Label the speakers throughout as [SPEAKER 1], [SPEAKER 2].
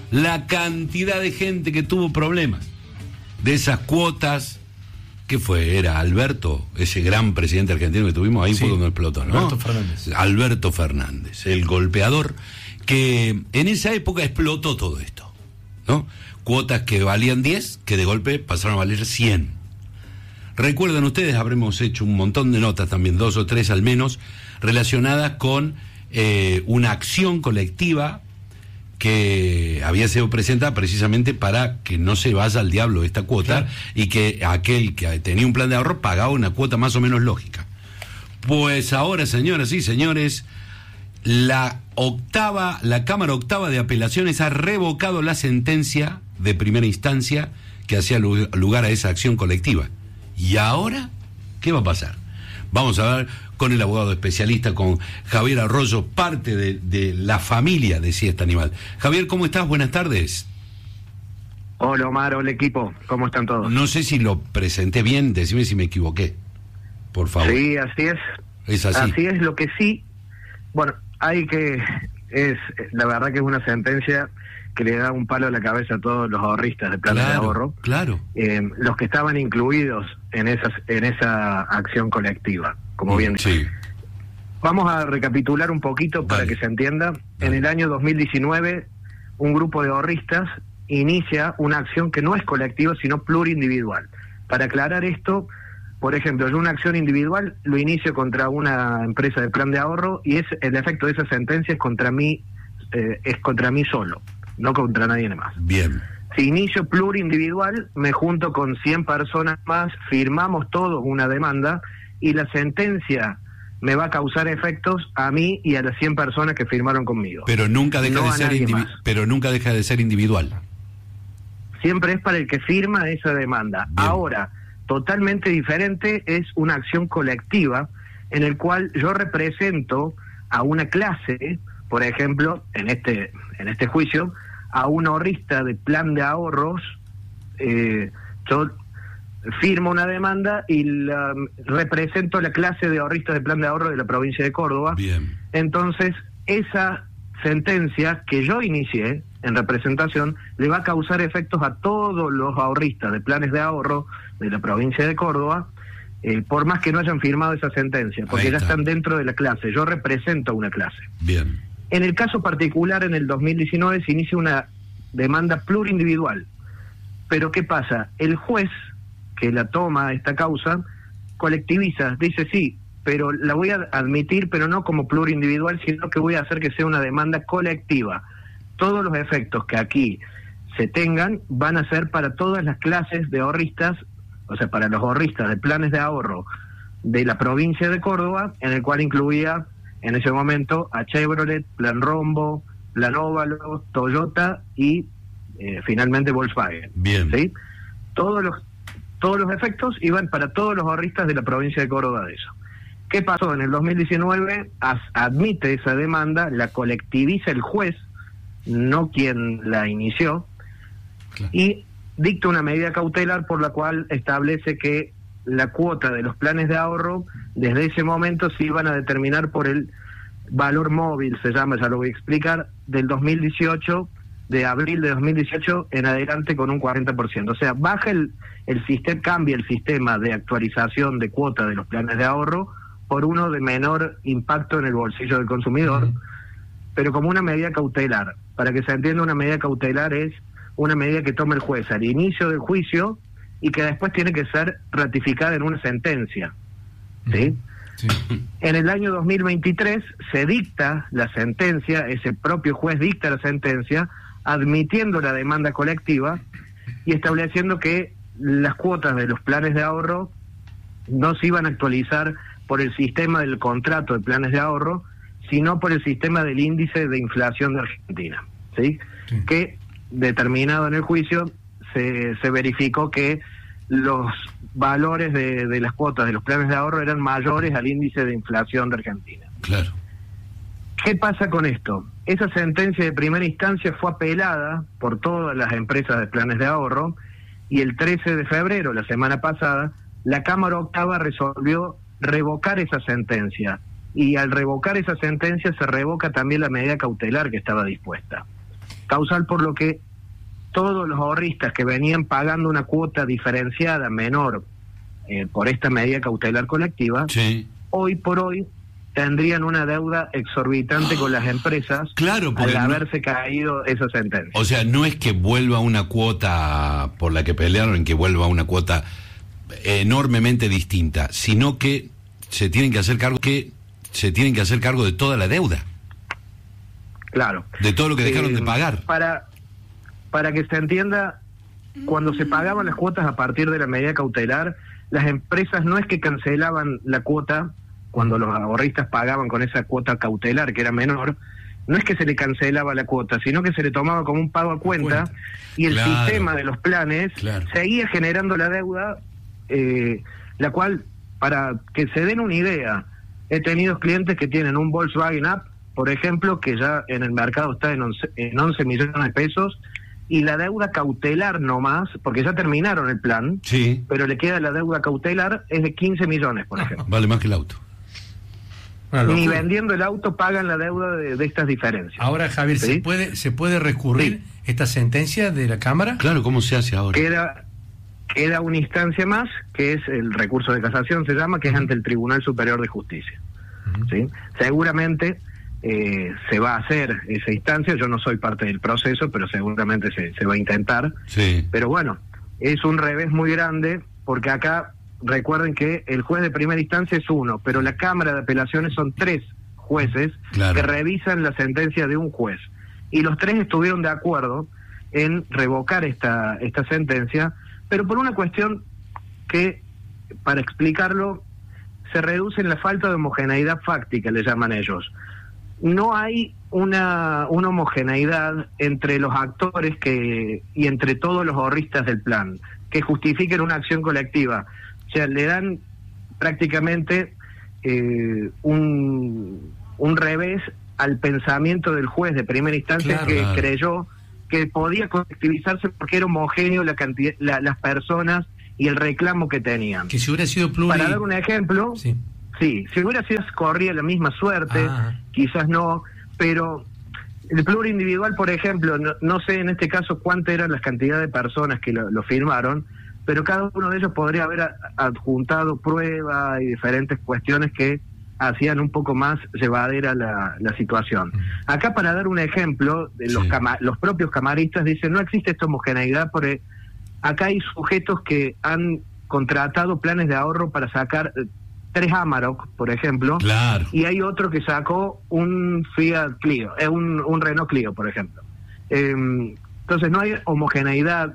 [SPEAKER 1] la cantidad de gente que tuvo problemas de esas cuotas. ¿Qué fue? Era Alberto, ese gran presidente argentino que tuvimos, ahí fue cuando explotó, ¿no? Alberto Fernández, el golpeador, que en esa época explotó todo esto, ¿no? Cuotas que valían 10, que de golpe pasaron a valer 100. Recuerdan ustedes, habremos hecho un montón de notas también, 2 o 3 al menos, relacionadas con una acción colectiva que había sido presentada precisamente para que no se vaya al diablo esta cuota, claro, y que aquel que tenía un plan de ahorro pagaba una cuota más o menos lógica. Pues ahora, señoras y señores, la Cámara Octava de Apelaciones ha revocado la sentencia de primera instancia que hacía lugar a esa acción colectiva. ¿Y ahora qué va a pasar? Vamos a ver con el abogado especialista, con Javier Arroyo, parte de la familia de Siesta Animal. Javier, ¿cómo estás? Buenas tardes.
[SPEAKER 2] Hola Omar, hola equipo, ¿cómo están todos?
[SPEAKER 1] No sé si lo presenté bien, decime si me equivoqué, por favor.
[SPEAKER 2] Sí, así es.
[SPEAKER 1] Es así.
[SPEAKER 2] Así es, lo que sí, bueno, la verdad que es una sentencia que le da un palo a la cabeza a todos los ahorristas de planes de ahorro. Claro. Los que estaban incluidos en esa acción colectiva, como bien
[SPEAKER 1] sí.
[SPEAKER 2] Vamos a recapitular un poquito para que se entienda. En el año 2019, un grupo de ahorristas inicia una acción que no es colectiva, sino plurindividual. Para aclarar esto, por ejemplo, yo una acción individual lo inicio contra una empresa de plan de ahorro y el efecto de esa sentencia es contra mí solo, no contra nadie más.
[SPEAKER 1] Bien.
[SPEAKER 2] Si inicio plurindividual, me junto con 100 personas más, firmamos todos una demanda y la sentencia me va a causar efectos a mí y a las 100 personas que firmaron conmigo.
[SPEAKER 1] Pero nunca deja de ser individual.
[SPEAKER 2] Siempre es para el que firma esa demanda. Bien. Ahora, totalmente diferente es una acción colectiva en el cual yo represento a una clase, por ejemplo, en este juicio, a un ahorrista de plan de ahorros. Yo firmo una demanda y represento a la clase de ahorristas de plan de ahorro de la provincia de Córdoba.
[SPEAKER 1] Bien.
[SPEAKER 2] Entonces, esa sentencia que yo inicié en representación le va a causar efectos a todos los ahorristas de planes de ahorro de la provincia de Córdoba, por más que no hayan firmado esa sentencia, porque ya están dentro de la clase. Yo represento a una clase.
[SPEAKER 1] Bien.
[SPEAKER 2] En el caso particular, en el 2019 se inicia una demanda plurindividual. Pero ¿qué pasa? El juez que la toma esta causa colectiviza, dice sí, pero la voy a admitir, pero no como plurindividual, sino que voy a hacer que sea una demanda colectiva. Todos los efectos que aquí se tengan van a ser para todas las clases de ahorristas, o sea, para los ahorristas de planes de ahorro de la provincia de Córdoba, en el cual incluía en ese momento a Chevrolet, Plan Rombo, Plan Óvalo, Toyota y finalmente Volkswagen.
[SPEAKER 1] Bien.
[SPEAKER 2] ¿Sí? Todos los efectos iban para todos los ahorristas de la provincia de Córdoba de eso. ¿Qué pasó? En el 2019 admite esa demanda, la colectiviza el juez, no quien la inició, claro, y dicta una medida cautelar por la cual establece que la cuota de los planes de ahorro desde ese momento se iban a determinar por el valor móvil, se llama, ya lo voy a explicar, del 2018, de abril de 2018 en adelante con un 40%. O sea, baja el sistema, cambia el sistema de ajustabilización de cuota de los planes de ahorro por uno de menor impacto en el bolsillo del consumidor, pero como una medida cautelar. Para que se entienda, una medida cautelar es una medida que toma el juez al inicio del juicio y que después tiene que ser ratificada en una sentencia. ¿Sí? Sí. En el año 2023 se dicta la sentencia, ese propio juez dicta la sentencia, admitiendo la demanda colectiva y estableciendo que las cuotas de los planes de ahorro no se iban a actualizar por el sistema del contrato de planes de ahorro, sino por el sistema del índice de inflación de Argentina, ¿sí? Sí. Que determinado en el juicio se verificó que los valores de las cuotas de los planes de ahorro eran mayores al índice de inflación de Argentina.
[SPEAKER 1] Claro.
[SPEAKER 2] ¿Qué pasa con esto? Esa sentencia de primera instancia fue apelada por todas las empresas de planes de ahorro y el 13 de febrero, la semana pasada, la Cámara Octava resolvió revocar esa sentencia. Y al revocar esa sentencia se revoca también la medida cautelar que estaba dispuesta. causal por lo que todos los ahorristas que venían pagando una cuota diferenciada menor por esta medida cautelar colectiva, hoy por hoy tendrían una deuda exorbitante con las empresas,
[SPEAKER 1] claro,
[SPEAKER 2] al haberse caído esa sentencia.
[SPEAKER 1] O sea, no es que vuelva una cuota por la que pelearon, que vuelva una cuota enormemente distinta, sino que se tienen que hacer cargo de toda la deuda.
[SPEAKER 2] Claro.
[SPEAKER 1] De todo lo que dejaron de pagar.
[SPEAKER 2] Para que se entienda, cuando se pagaban las cuotas a partir de la medida cautelar, las empresas no es que cancelaban la cuota cuando los ahorristas pagaban con esa cuota cautelar, que era menor, no es que se le cancelaba la cuota, sino que se le tomaba como un pago a cuenta, y el sistema de los planes seguía generando la deuda, la cual, para que se den una idea, he tenido clientes que tienen un Volkswagen Up, por ejemplo, que ya en el mercado está en 11 millones de pesos, y la deuda cautelar nomás, porque ya terminaron el plan, pero le queda la deuda cautelar, es de 15 millones, por ejemplo.
[SPEAKER 1] Vale más que el auto.
[SPEAKER 2] Ni vendiendo el auto pagan la deuda de estas diferencias.
[SPEAKER 3] Ahora, Javier, ¿sí? ¿se puede recurrir esta sentencia de la Cámara?
[SPEAKER 1] Claro, ¿cómo se hace ahora?
[SPEAKER 2] Queda una instancia más, que es el recurso de casación, se llama, que es ante el Tribunal Superior de Justicia. ¿Sí? Seguramente se va a hacer esa instancia, yo no soy parte del proceso, pero seguramente se va a intentar. Pero bueno, es un revés muy grande, porque acá recuerden que el juez de primera instancia es uno, pero la Cámara de Apelaciones son 3 jueces que revisan la sentencia de un juez. Y los 3 estuvieron de acuerdo en revocar esta sentencia, pero por una cuestión que, para explicarlo, se reduce en la falta de homogeneidad fáctica, le llaman ellos. No hay una homogeneidad entre los actores y entre todos los ahorristas del plan que justifiquen una acción colectiva. O sea, le dan prácticamente un revés al pensamiento del juez de primera instancia, que creyó que podía colectivizarse porque era homogéneo la cantidad, las personas y el reclamo que tenían.
[SPEAKER 3] Que si hubiera sido
[SPEAKER 2] Para dar un ejemplo, si hubiera sido, corría la misma suerte, quizás no, pero el plurindividual, por ejemplo, no sé en este caso cuántas eran las cantidades de personas que lo firmaron, pero cada uno de ellos podría haber adjuntado pruebas y diferentes cuestiones que hacían un poco más llevadera la situación. Acá, para dar un ejemplo, los propios camaristas dicen, no existe esta homogeneidad, porque acá hay sujetos que han contratado planes de ahorro para sacar 3 Amarok, por ejemplo, y hay otro que sacó un Fiat Clio, un Renault Clio, por ejemplo. Entonces no hay homogeneidad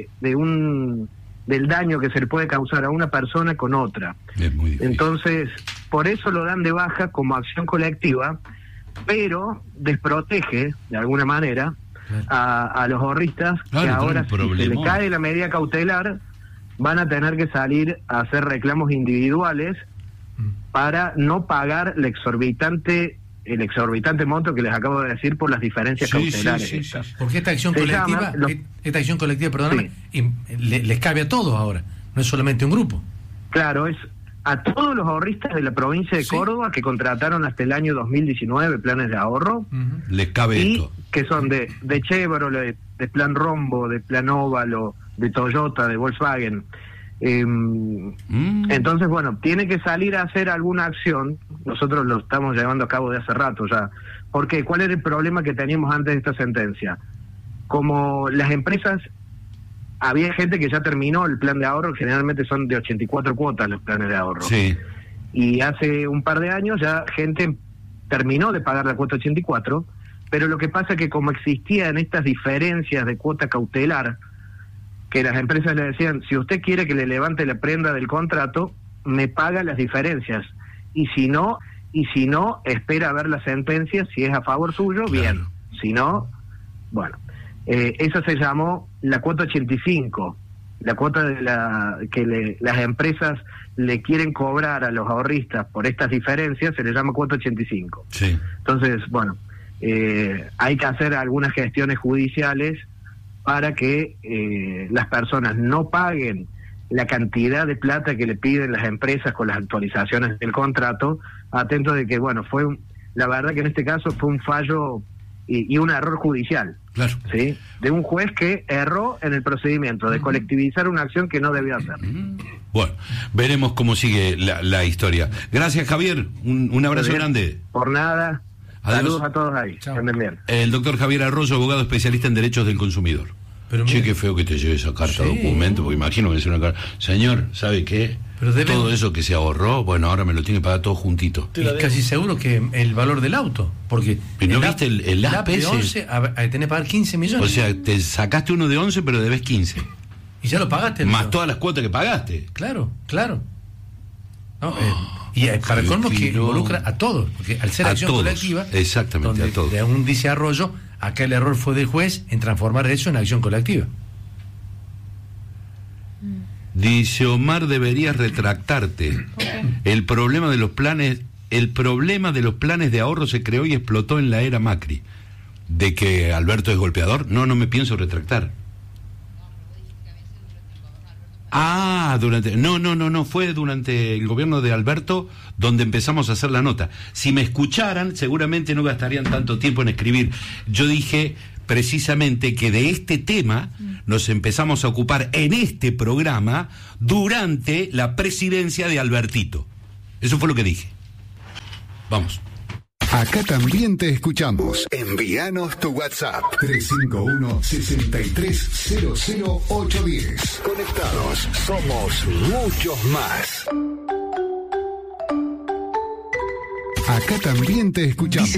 [SPEAKER 2] del daño que se le puede causar a una persona con otra.
[SPEAKER 1] Es muy difícil.
[SPEAKER 2] Entonces, por eso lo dan de baja como acción colectiva, pero desprotege, de alguna manera, a los ahorristas, que ahora, si se le cae la medida cautelar, van a tener que salir a hacer reclamos individuales para no pagar el exorbitante monto que les acabo de decir por las diferencias cautelares.
[SPEAKER 3] Porque esta acción colectiva, perdóname, les cabe a todos ahora, no es solamente un grupo.
[SPEAKER 2] Claro, es a todos los ahorristas de la provincia de Córdoba que contrataron hasta el año 2019 planes de ahorro,
[SPEAKER 1] les cabe esto,
[SPEAKER 2] que son de Chevrolet, de Plan Rombo, de Plan Óvalo, de Toyota, de Volkswagen. Entonces, bueno, tiene que salir a hacer alguna acción. Nosotros lo estamos llevando a cabo de hace rato ya. ¿Por qué? ¿Cuál era el problema que teníamos antes de esta sentencia? Como las empresas, había gente que ya terminó el plan de ahorro, generalmente son de 84 cuotas los planes de ahorro. Y hace un par de años ya gente terminó de pagar la cuota 84, pero lo que pasa es que como existían estas diferencias de cuota cautelar, que las empresas le decían, si usted quiere que le levante la prenda del contrato, me paga las diferencias, y si no, espera a ver la sentencia, si es a favor suyo, bien, si no, bueno. Esa se llamó la cuota 85, la cuota de las empresas le quieren cobrar a los ahorristas por estas diferencias, se le llama cuota 85. Entonces, bueno, hay que hacer algunas gestiones judiciales para que las personas no paguen la cantidad de plata que le piden las empresas con las actualizaciones del contrato, atento de que, bueno, la verdad que en este caso fue un fallo y un error judicial.
[SPEAKER 1] Claro.
[SPEAKER 2] ¿Sí? De un juez que erró en el procedimiento de colectivizar una acción que no debió hacer.
[SPEAKER 1] Bueno, veremos cómo sigue la historia. Gracias, Javier. Un abrazo grande.
[SPEAKER 2] Por nada. Adiós. Saludos a todos ahí. Chao.
[SPEAKER 1] El doctor Javier Arroyo, abogado especialista en derechos del consumidor. Pero che, qué feo que te lleve esa carta de documento, porque imagino que es una carta. Señor, ¿sabe qué? Todo eso que se ahorró, bueno, ahora me lo tiene que pagar todo juntito.
[SPEAKER 3] Y casi seguro que el valor del auto, porque
[SPEAKER 1] ¿no viste el AP
[SPEAKER 3] de 11 tenés que pagar 15 millones.
[SPEAKER 1] O sea, te sacaste uno de 11, pero debes 15.
[SPEAKER 3] Y ya lo pagaste.
[SPEAKER 1] Más todas las cuotas que pagaste.
[SPEAKER 3] Claro. ¿No? Y para el colmo que involucra a todos, porque al ser acción colectiva,
[SPEAKER 1] exactamente, a todos.
[SPEAKER 3] Aún dice Arroyo, acá el error fue del juez en transformar eso en acción colectiva.
[SPEAKER 1] Dice Omar, deberías retractarte. El problema de los planes de ahorro se creó y explotó en la era Macri. ¿De que Alberto es golpeador? No me pienso retractar. No, fue durante el gobierno de Alberto donde empezamos a hacer la nota. Si me escucharan, seguramente no gastarían tanto tiempo en escribir. Yo dije precisamente que de este tema nos empezamos a ocupar en este programa durante la presidencia de Albertito. Eso fue lo que dije. Vamos.
[SPEAKER 4] Acá también te escuchamos. Envíanos tu WhatsApp 351-6300-810. Conectados, somos muchos más. Acá también te escuchamos.